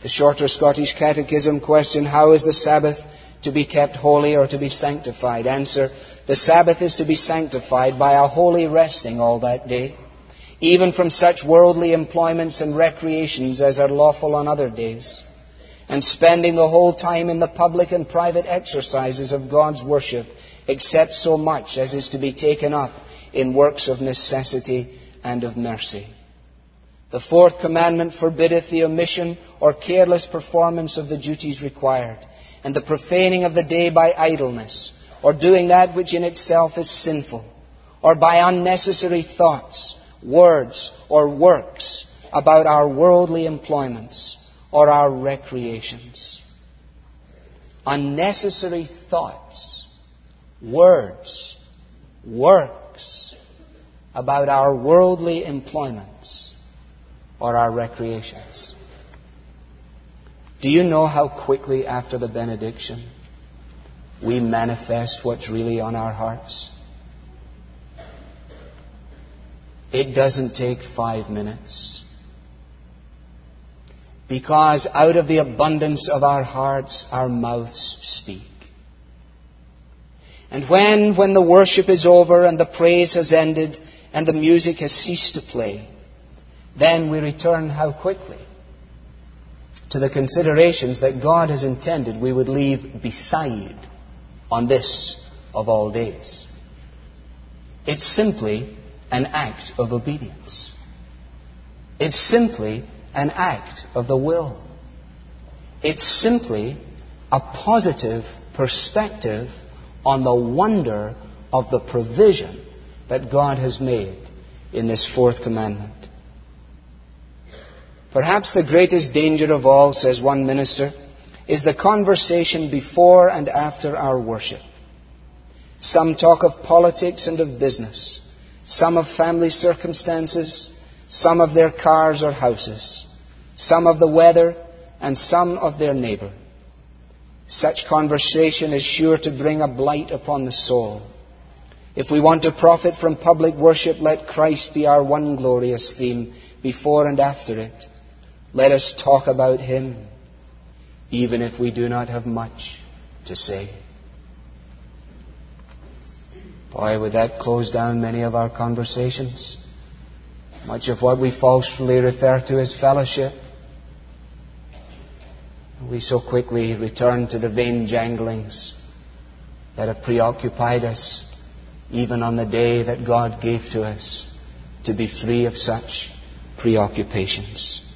The Shorter Scottish Catechism question, how is the Sabbath to be kept holy or to be sanctified? Answer, the Sabbath is to be sanctified by a holy resting all that day, even from such worldly employments and recreations as are lawful on other days, and spending the whole time in the public and private exercises of God's worship, except so much as is to be taken up in works of necessity and of mercy. The fourth commandment forbiddeth the omission or careless performance of the duties required, and the profaning of the day by idleness, or doing that which in itself is sinful, or by unnecessary thoughts, words, or works about our worldly employments or our recreations. Unnecessary thoughts, words, works about our worldly employments or our recreations. Do you know how quickly after the benediction we manifest what's really on our hearts? It doesn't take 5 minutes. Because out of the abundance of our hearts, our mouths speak. And when the worship is over and the praise has ended and the music has ceased to play, then we return how quickly to the considerations that God has intended we would leave beside on this of all days. It's simply an act of obedience. It's simply an act of the will. It's simply a positive perspective on the wonder of the provision that God has made in this fourth commandment. Perhaps the greatest danger of all, says one minister, is the conversation before and after our worship. Some talk of politics and of business, some of family circumstances, some of their cars or houses, some of the weather, and some of their neighbour. Such conversation is sure to bring a blight upon the soul. If we want to profit from public worship, let Christ be our one glorious theme before and after it. Let us talk about Him, even if we do not have much to say. Boy, would that close down many of our conversations. Much of what we falsely refer to as fellowship. We so quickly return to the vain janglings that have preoccupied us, even on the day that God gave to us to be free of such preoccupations.